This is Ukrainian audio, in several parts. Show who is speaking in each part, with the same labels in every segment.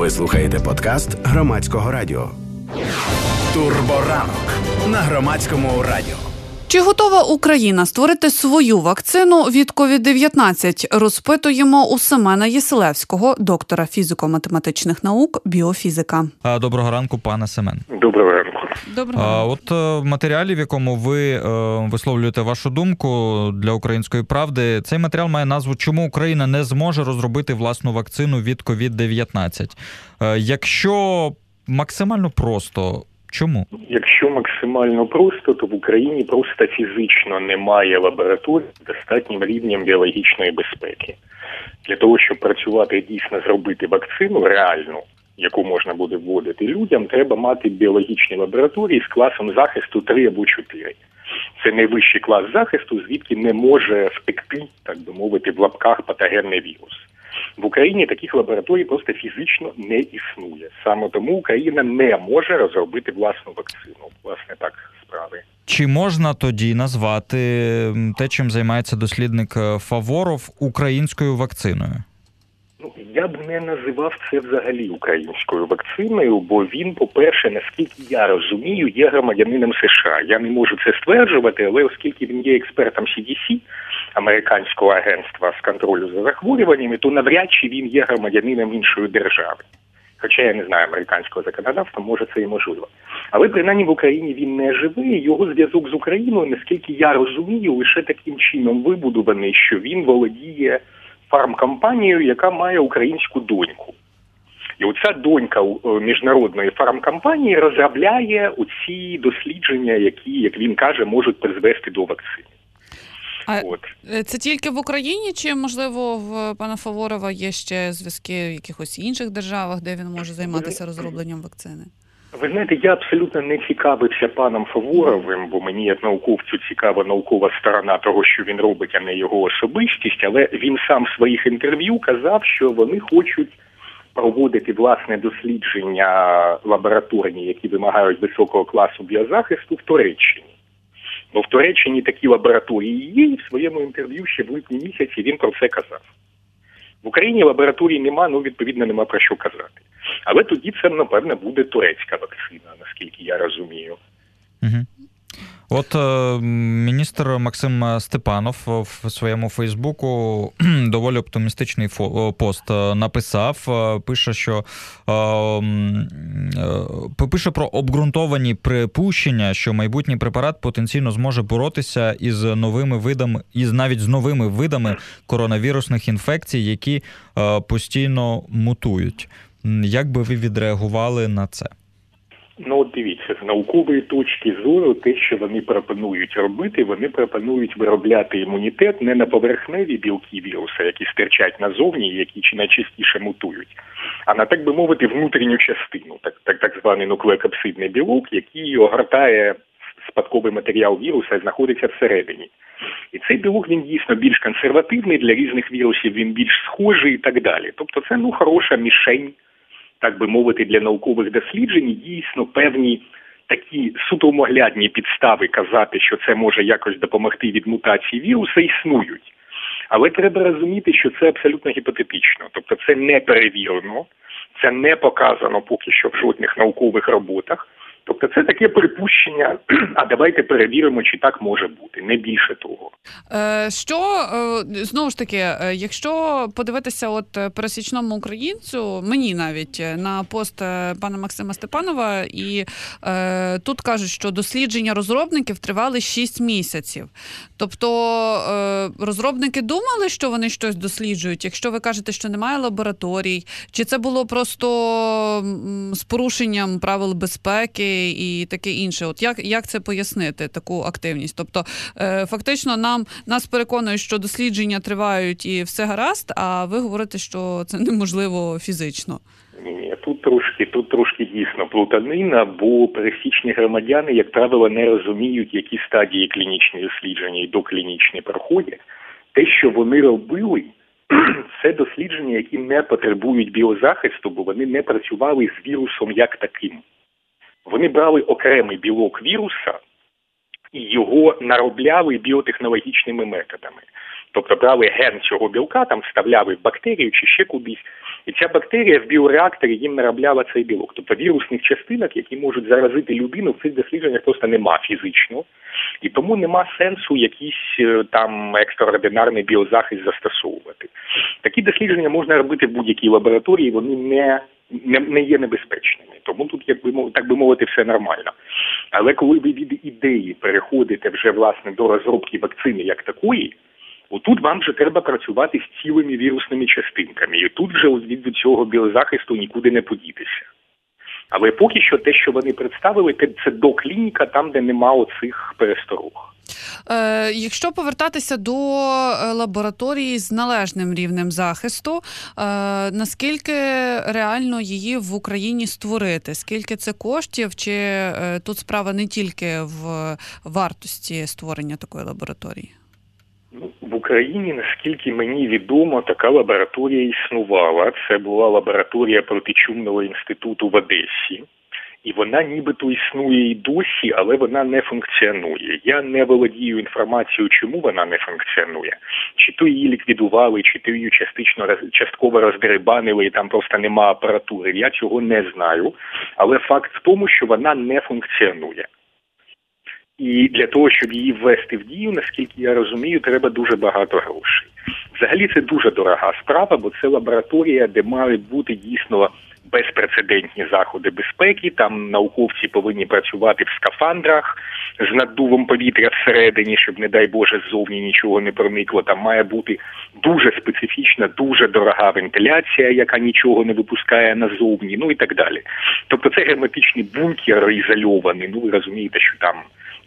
Speaker 1: Ви слухаєте подкаст Громадського радіо. Турборанок на Громадському радіо.
Speaker 2: Чи готова Україна створити свою вакцину від COVID-19? Розпитуємо у Семена Єселевського, доктора фізико-математичних наук, біофізика.
Speaker 3: Доброго ранку, пане Семен.
Speaker 4: Доброго ранку.
Speaker 3: От в матеріалі, в якому ви висловлюєте вашу думку для «Української правди», цей матеріал має назву «Чому Україна не зможе розробити власну вакцину від COVID-19». Якщо максимально просто, чому?
Speaker 4: Якщо максимально просто, то в Україні просто фізично немає лабораторій з достатнім рівнем біологічної безпеки. Для того, щоб працювати дійсно, зробити вакцину реальну, яку можна буде вводити людям, треба мати біологічні лабораторії з класом захисту 3 або 4. Це найвищий клас захисту, звідки не може втекти, так би мовити, в лапках патогенний вірус. В Україні таких лабораторій просто фізично не існує. Саме тому Україна не може розробити власну вакцину. Власне, так справи.
Speaker 3: Чи можна тоді назвати те, чим займається дослідник Фаворов, українською вакциною?
Speaker 4: Я б не називав це взагалі українською вакциною, бо він, по-перше, наскільки я розумію, є громадянином США. Я не можу це стверджувати, але оскільки він є експертом CDC, американського агентства з контролю за захворюваннями, то навряд чи він є громадянином іншої держави. Хоча я не знаю американського законодавства, може це і можливо. Але принаймні в Україні він не живий, його зв'язок з Україною, наскільки я розумію, лише таким чином вибудований, що він володіє фармкомпанією, яка має українську доньку. І оця донька міжнародної фармкомпанії розробляє оці дослідження, які, як він каже, можуть призвести до вакцини.
Speaker 2: Це тільки в Україні, чи, можливо, в пана Фаворова є ще зв'язки в якихось інших державах, де він може займатися розробленням вакцини?
Speaker 4: Ви знаєте, я абсолютно не цікавився паном Фаворовим, бо мені, як науковцю, цікава наукова сторона того, що він робить, а не його особистість, але він сам в своїх інтерв'ю казав, що вони хочуть проводити власне дослідження лабораторні, які вимагають високого класу біозахисту в Туреччині. Бо в Туреччині такі лабораторії є, і в своєму інтерв'ю ще в липні місяці він про це казав. В Україні лабораторій нема, відповідно, нема про що казати. Але тоді це, напевно, буде турецька вакцина, наскільки я розумію.
Speaker 3: Угу. От міністр Максим Степанов в своєму Фейсбуку доволі оптимістичний пост написав, пише про обґрунтовані припущення, що майбутній препарат потенційно зможе боротися із новими видами, навіть з новими видами коронавірусних інфекцій, які постійно мутують. Як би ви відреагували на це?
Speaker 4: Дивіться, з наукової точки зору, те, що вони пропонують робити, вони пропонують виробляти імунітет не на поверхневі білки віруса, які стирчать назовні, які чи найчастіше мутують, а на, так би мовити, внутрішню частину, так званий нуклеокапсидний білок, який огортає спадковий матеріал віруса і знаходиться всередині. І цей білок, він дійсно більш консервативний, для різних вірусів він більш схожий і так далі. Тобто це, хороша мішень, так би мовити, для наукових досліджень, дійсно певні такі судомоглядні підстави казати, що це може якось допомогти від мутації віруса, існують. Але треба розуміти, що це абсолютно гіпотетично. Тобто це не перевірено, це не показано поки що в жодних наукових роботах. Тобто це таке припущення, а давайте перевіримо, чи так може бути, не більше того.
Speaker 2: Знову ж таки, якщо подивитися пересічному українцю, мені навіть, на пост пана Максима Степанова, і тут кажуть, що дослідження розробників тривали 6 місяців. Тобто розробники думали, що вони щось досліджують, якщо ви кажете, що немає лабораторій, чи це було просто з порушенням правил безпеки і таке інше. Як це пояснити, таку активність? Тобто, фактично, нас переконують, що дослідження тривають і все гаразд, а ви говорите, що це неможливо фізично.
Speaker 4: Ні, тут трошки дійсно плутанина, бо пересічні громадяни, як правило, не розуміють, які стадії клінічні дослідження і доклінічні проходять. Те, що вони робили, це дослідження, які не потребують біозахисту, бо вони не працювали з вірусом як таким. Вони брали окремий білок віруса і його наробляли біотехнологічними методами. Тобто брали ген цього білка, там вставляли в бактерію чи ще кудись, і ця бактерія в біореакторі їм наробляла цей білок. Тобто вірусних частинок, які можуть заразити людину, в цих дослідженнях просто нема фізично. І тому нема сенсу якийсь там екстраординарний біозахист застосовувати. Такі дослідження можна робити в будь-якій лабораторії, вони не є небезпечними. Тому тут, так би мовити, все нормально. Але коли ви від ідеї переходите вже, власне, до розробки вакцини як такої, отут вам вже треба працювати з цілими вірусними частинками. І тут вже від цього біозахисту нікуди не подітися. Але поки що те, що вони представили, це доклініка, там, де нема оцих пересторог.
Speaker 2: Якщо повертатися до лабораторії з належним рівнем захисту, наскільки реально її в Україні створити? Скільки це коштів? Чи тут справа не тільки в вартості створення такої лабораторії?
Speaker 4: В Україні, наскільки мені відомо, така лабораторія існувала. Це була лабораторія протичумного інституту в Одесі. І вона нібито існує і досі, але вона не функціонує. Я не володію інформацією, чому вона не функціонує. Чи то її ліквідували, чи то її частково роздерибанили, і там просто нема апаратури. Я цього не знаю. Але факт в тому, що вона не функціонує. І для того, щоб її ввести в дію, наскільки я розумію, треба дуже багато грошей. Взагалі це дуже дорога справа, бо це лабораторія, де мають бути дійсно безпрецедентні заходи безпеки. Там науковці повинні працювати в скафандрах з наддувом повітря всередині, щоб, не дай Боже, ззовні нічого не проникло. Там має бути дуже специфічна, дуже дорога вентиляція, яка нічого не випускає назовні, ну і так далі. Тобто це герметичний бункер ізольований, ну ви розумієте, що там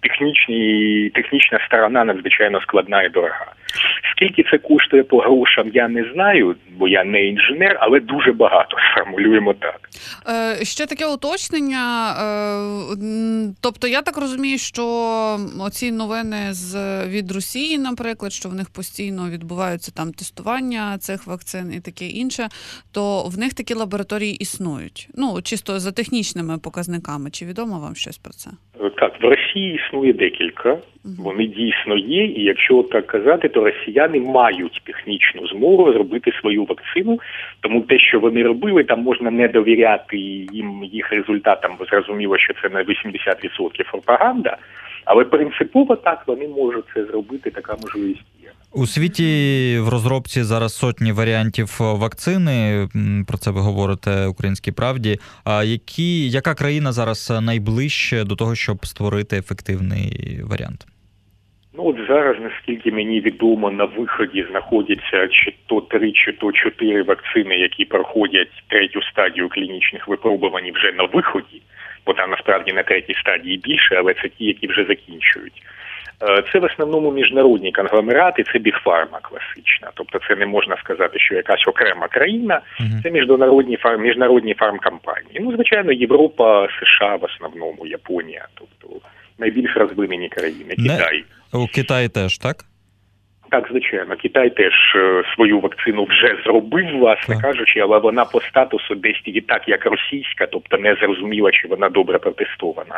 Speaker 4: технічна сторона надзвичайно складна і дорога. Скільки це коштує по грошам, я не знаю, бо я не інженер, але дуже багато, сформулюємо так.
Speaker 2: Ще таке уточнення. Тобто я так розумію, що оці новини від Росії, наприклад, що в них постійно відбуваються там тестування цих вакцин і таке інше, то в них такі лабораторії існують. Ну, чисто за технічними показниками. Чи відомо вам щось про це?
Speaker 4: Так, в Росії існує декілька. Вони дійсно є, і якщо так казати, то росіяни мають технічну змогу зробити свою вакцину, тому те, що вони робили, там можна не довіряти їх результатам, бо зрозуміло, що це на 80% пропаганда, але принципово так вони можуть це зробити, така можливість є.
Speaker 3: У світі в розробці зараз сотні варіантів вакцини, про це ви говорите «Українській правді». А яка країна зараз найближче до того, щоб створити ефективний варіант?
Speaker 4: Ну, от зараз, наскільки мені відомо, на виході знаходяться чи то 3, чи то 4 вакцини, які проходять третю стадію клінічних випробувань вже на виході, бо там насправді на третій стадії більше, але це ті, які вже закінчують. Це в основному міжнародні конгломерати, це бігфарма класична. Тобто це не можна сказати, що якась окрема країна, це міжнародні фармкомпанії. Ну, звичайно, Європа, США в основному, Японія, тобто найбільш розвинені країни, Китай.
Speaker 3: У Китаї теж, так?
Speaker 4: Так, звичайно. Китай теж свою вакцину вже зробив, власне кажучи, але вона по статусу десь тільки так, як російська, тобто не зрозуміла, чи вона добре протестована.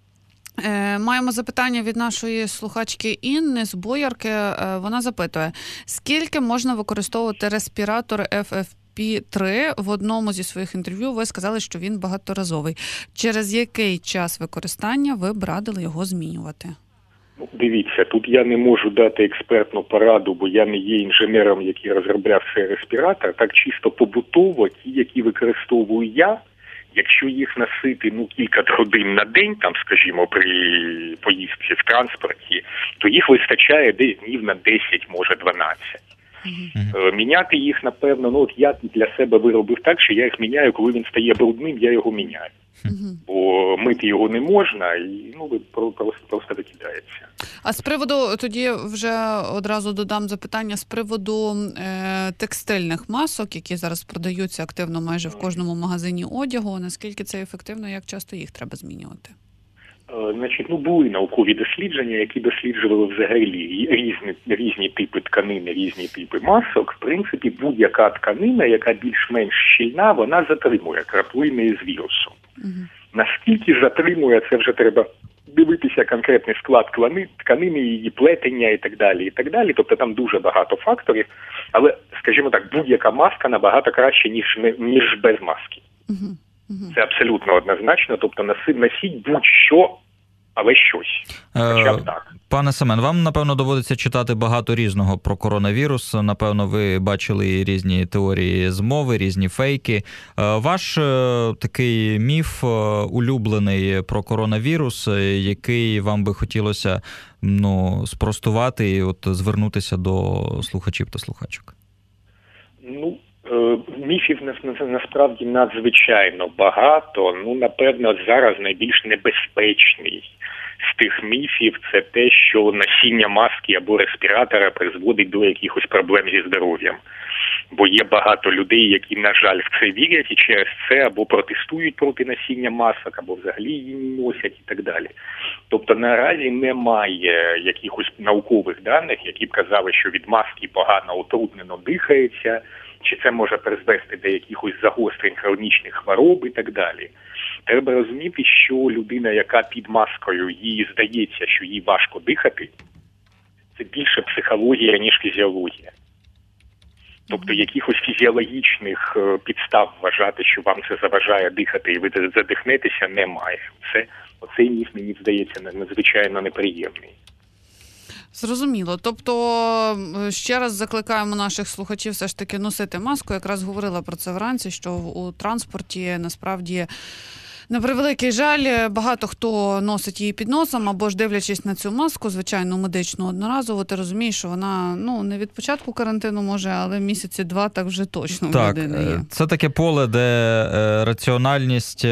Speaker 2: Маємо запитання від нашої слухачки Інни з Боярки. Вона запитує, скільки можна використовувати респіратор FFP3? В одному зі своїх інтерв'ю ви сказали, що він багаторазовий. Через який час використання ви б радили його змінювати?
Speaker 4: Дивіться, тут я не можу дати експертну пораду, бо я не є інженером, який розробляв цей респіратор. Так чисто побутово, ті, які використовую я, якщо їх носити кілька годин на день, там, скажімо, при поїздці в транспорті, то їх вистачає десь днів на 10, може 12. Міняти їх, напевно, я для себе виробив так, що я їх міняю, коли він стає брудним, я його міняю. Бо мити його не можна, і просто викидається.
Speaker 2: А з приводу, тоді вже одразу додам запитання, з приводу текстильних масок, які зараз продаються активно майже в кожному магазині одягу, наскільки це ефективно, як часто їх треба змінювати?
Speaker 4: Були наукові дослідження, які досліджували взагалі різні типи тканини, різні типи масок. В принципі, будь-яка тканина, яка більш-менш щільна, вона затримує краплини з вірусом. Наскільки затримує, це вже треба дивитися конкретний склад тканини, її плетення і так далі, і так далі. Тобто там дуже багато факторів, але, скажімо так, будь-яка маска набагато краще, ніж без маски. Це абсолютно однозначно, тобто носіть будь-що, але щось. Хоча б так.
Speaker 3: Пане Семен, вам, напевно, доводиться читати багато різного про коронавірус. Напевно, ви бачили різні теорії змови, різні фейки. Ваш такий міф улюблений про коронавірус, який вам би хотілося спростувати і звернутися до слухачів та слухачок?
Speaker 4: Міфів насправді надзвичайно багато. Напевно, зараз найбільш небезпечний з тих міфів – це те, що носіння маски або респіратора призводить до якихось проблем зі здоров'ям. Бо є багато людей, які, на жаль, в це вірять і через це або протестують проти носіння масок, або взагалі її не носять і так далі. Тобто наразі немає якихось наукових даних, які б казали, що від маски погано, утруднено дихається, чи це може призвести до якихось загострень хронічних хвороб і так далі. Треба розуміти, що людина, яка під маскою, їй здається, що їй важко дихати, це більше психологія, ніж фізіологія. Тобто якихось фізіологічних підстав вважати, що вам це заважає дихати і ви задихнетеся, немає. Оцей міф, мені здається, надзвичайно неприємний.
Speaker 2: Зрозуміло. Тобто, ще раз закликаємо наших слухачів все ж таки носити маску. Якраз говорила про це вранці, що у транспорті насправді, на превеликий жаль, багато хто носить її під носом, або ж дивлячись на цю маску, звичайно, медичну одноразову, ти розумієш, що вона, не від початку карантину може, але місяці 2 так вже точно в людини є.
Speaker 3: Це таке поле, де раціональність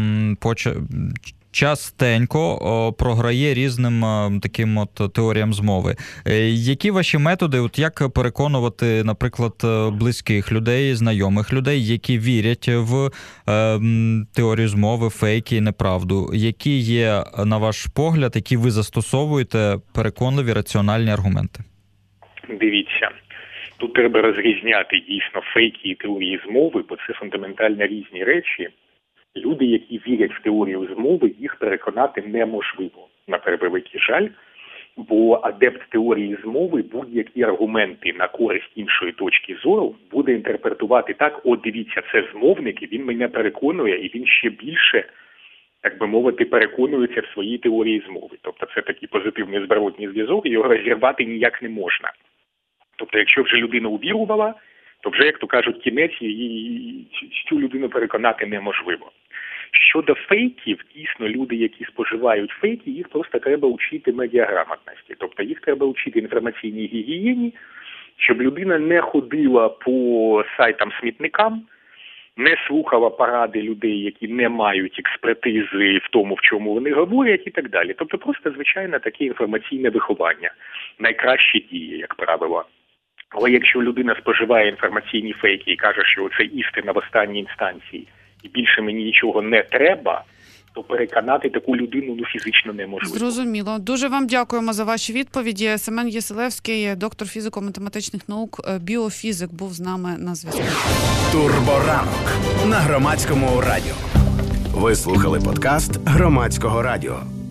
Speaker 3: частенько програє різним таким теоріям змови. Які ваші методи, як переконувати, наприклад, близьких людей, знайомих людей, які вірять в теорію змови, фейки, неправду? Які є, на ваш погляд, які ви застосовуєте переконливі раціональні аргументи?
Speaker 4: Дивіться, тут треба розрізняти дійсно фейки і теорії змови, бо це фундаментально різні речі. Люди, які вірять в теорію змови, їх переконати неможливо, на превеликий жаль, бо адепт теорії змови будь-які аргументи на користь іншої точки зору буде інтерпретувати так: дивіться, це змовник, і він мене переконує, і він ще більше, так би мовити, переконується в своїй теорії змови. Тобто це такий позитивний зворотній зв'язок, і його розірвати ніяк не можна. Тобто якщо вже людина увірувала, то вже, як то кажуть, кінець, і цю людину переконати неможливо. Щодо фейків, дійсно, люди, які споживають фейки, їх просто треба вчити медіаграмотності. Тобто їх треба вчити інформаційній гігієні, щоб людина не ходила по сайтам-смітникам, не слухала поради людей, які не мають експертизи в тому, в чому вони говорять і так далі. Тобто просто, звичайно, таке інформаційне виховання. Найкраще діє, як правило. Але якщо людина споживає інформаційні фейки і каже, що це істина в останній інстанції, і більше мені нічого не треба, то переконати таку людину фізично неможливо.
Speaker 2: Зрозуміло. Дуже вам дякуємо за ваші відповіді. Семен Єселевський, доктор фізико-математичних наук, біофізик, був з нами на зв'язку.
Speaker 1: Турборанок на Громадському радіо. Ви слухали подкаст Громадського радіо.